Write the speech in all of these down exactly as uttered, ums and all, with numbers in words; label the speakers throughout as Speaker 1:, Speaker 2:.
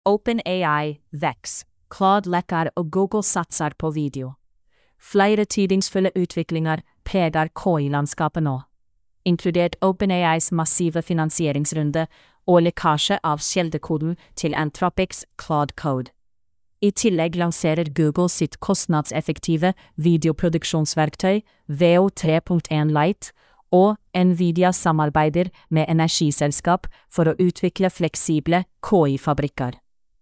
Speaker 1: OpenAI, Vex, Claude lekker og Google satser på video. Flere tydningsfulle utviklinger preger K I-landskapet nå, inkludert OpenAIs massive finansieringsrunde og lekkasje av kildekoden til Anthropics Claude Code. I tillegg lanserer Google sitt kostnadseffektive videoproduksjonsverktøy V O tre punkt én Lite, og Nvidia samarbeider med energiselskap for å utvikle fleksible K I-fabrikker.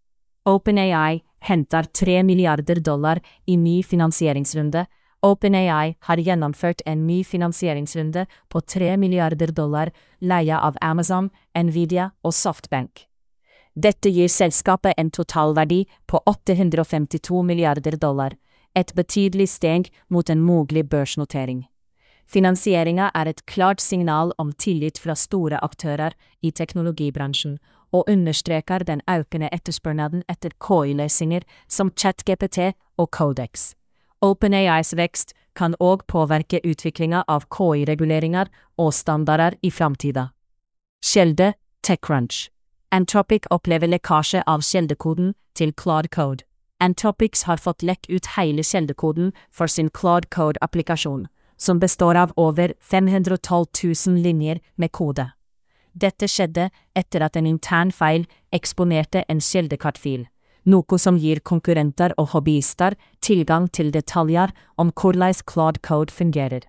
Speaker 1: OpenAI henter tre milliarder dollar i ny finansieringsrunde. OpenAI har gjennomført en ny finansieringsrunde på tre milliarder dollar, leie av Amazon, Nvidia og Softbank. Dette gir selskapet en totalverdi på åtte hundre femtito milliarder dollar, et betydelig steg mot en mulig børsnotering. Finansieringen er et klart signal om tillit fra store aktører i teknologibransjen, og understreker den økende etterspørselen etter K I-løsninger som ChatGPT og Codex. OpenAIs vekst kan også påvirke utviklingen av K I-reguleringer og standarder i framtida. Kilde, TechCrunch. Anthropic opplever lekkasje av kildekoden til Claude Code. Anthropics har fått lekk ut hele kildekoden for sin Claude Code-applikasjon, som består av over fem hundre og tolv tusen linjer med kode. Dette skjedde etter at en intern feil eksponerte en kildekartfil, noe som gir konkurrenter og hobbyister tilgang til detaljer om hvordan Claude Code fungerer.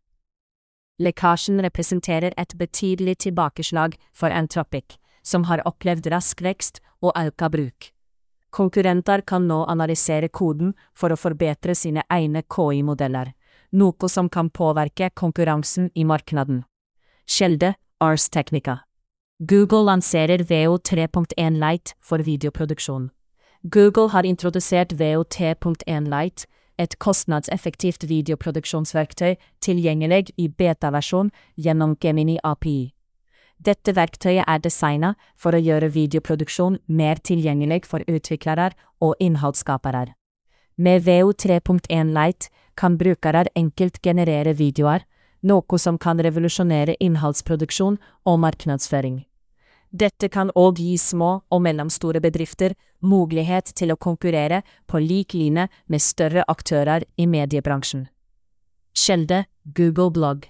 Speaker 1: Lekkasjen representerer et betydelig tilbakeslag for Anthropic, som har opplevd rask vekst og økt bruk. Konkurrenter kan nå analysere koden for å forbedre sine egne K I-modeller, noe som kan påvirke konkurransen i markedet. Kilde, Ars Technica. Google lanserer V O tre punkt én Lite for videoproduksjon. Google har introdusert V O tre punkt én Lite, et kostnadseffektivt videoproduksjonsverktøy tilgjengelig i beta-versjon gjennom Gemini A P I. Dette verktøyet er designet for å gjøre videoproduksjon mer tilgjengelig for utviklere og innholdsskapere. Med V O tre punkt én Lite kan brukere enkelt generere videoer, noe som kan revolusjonere innholdsproduksjon og markedsføring. Dette kan også gi små og mellomstore bedrifter mulighet til å konkurrere på lik linje med større aktører i mediebransjen. Kilde, Google Blog.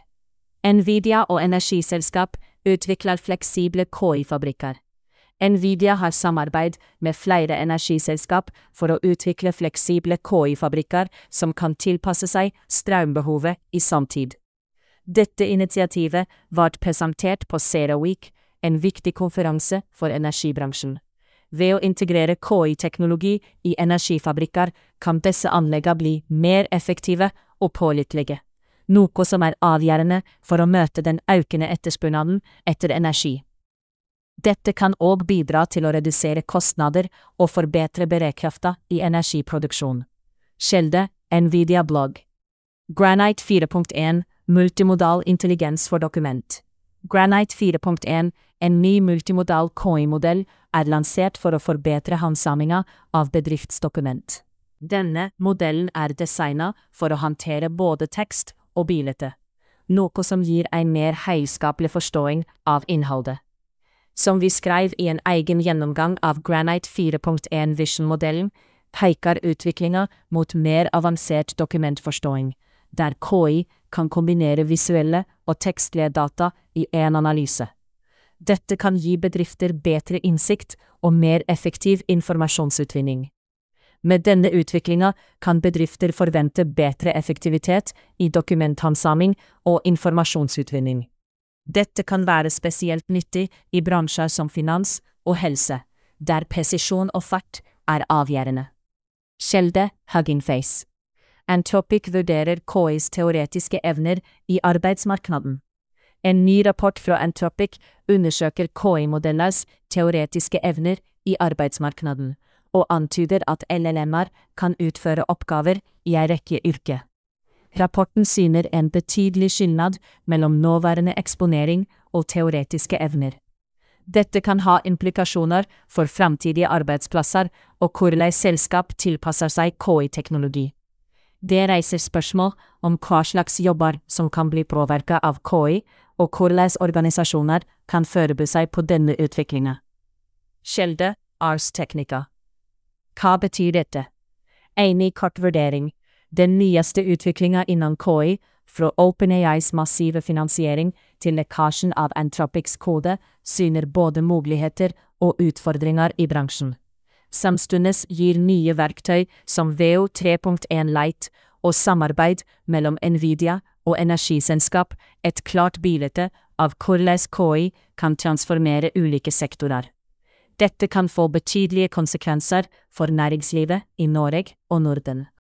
Speaker 1: Nvidia og energiselskap utvikler fleksible K I-fabrikker. Nvidia har samarbeid med flere energiselskap for å utvikle fleksible K I-fabrikker som kan tilpasse seg strømbehovet i samtid. Dette initiativet var presentert på CERAWeek, en viktig konferanse for energibransjen. Ved å integrere K I-teknologi i energifabrikker kan disse anleggene bli mer effektive og pålitelige, noe som er avgjørende for å møte den økende etterspørselen etter energi. Dette kan også bidra til å redusere kostnader og forbedre bærekraften i energiproduksjon. Kilde, Nvidia Blog. Granite fire punkt én, multimodal intelligens for dokument. Granite fire punkt én, en ny multimodal K I-modell, er lansert for å forbedre handsamingen av bedriftsdokument. Denne modellen er designet for å håndtere både tekst og bilde, noe som gir en mer helskapelig forståing av innholdet. Som vi skrev i en egen gjennomgang av Granite fire punkt én Vision-modellen, peker utviklingen mot mer avansert dokumentforståing, der K I kan kombinere visuelle og tekstlige data i en analyse. Dette kan gi bedrifter bedre innsikt og mer effektiv informasjonsutvinning. Med denne utviklingen kan bedrifter forvente bedre effektivitet i dokumenthandsaming og informasjonsutvinning. Dette kan være spesielt nyttig i bransjer som finans og helse, der presisjon og fart er avgjørende. Kilde, Hugging Face. Anthropic vurderer K Is teoretiske evner i arbeidsmarkedet. En ny rapport fra Anthropic undersøker K I-modellers teoretiske evner i arbeidsmarkedet, og antyder at L L M-er kan utføre oppgaver i en rekke yrker. Rapporten syner en betydelig skillnad mellom nåværende eksponering og teoretiske evner. Dette kan ha implikasjoner for framtidige arbeidsplasser og hvordan selskap tilpasser seg K I-teknologi. Det reiser spørsmål om hva slags jobber som kan bli påvirket av K I, og hvordan organisasjoner kan forberede seg på denne utviklingen. Kilde, Ars Technica. Hva betyr dette? En ny kort vurdering. Den nyeste utviklingen innen K I, fra OpenAIs massive finansiering til lekkasjen av Anthropics kode, syner både muligheter og utfordringer i bransjen. Samstundes gir nye verktøy som V O tre punkt én Lite og samarbeid mellom Nvidia og energiselskap et klart bilde av hvordan K I kan transformere ulike sektorer. Dette kan få betydelige konsekvenser for næringslivet i Norge og Norden.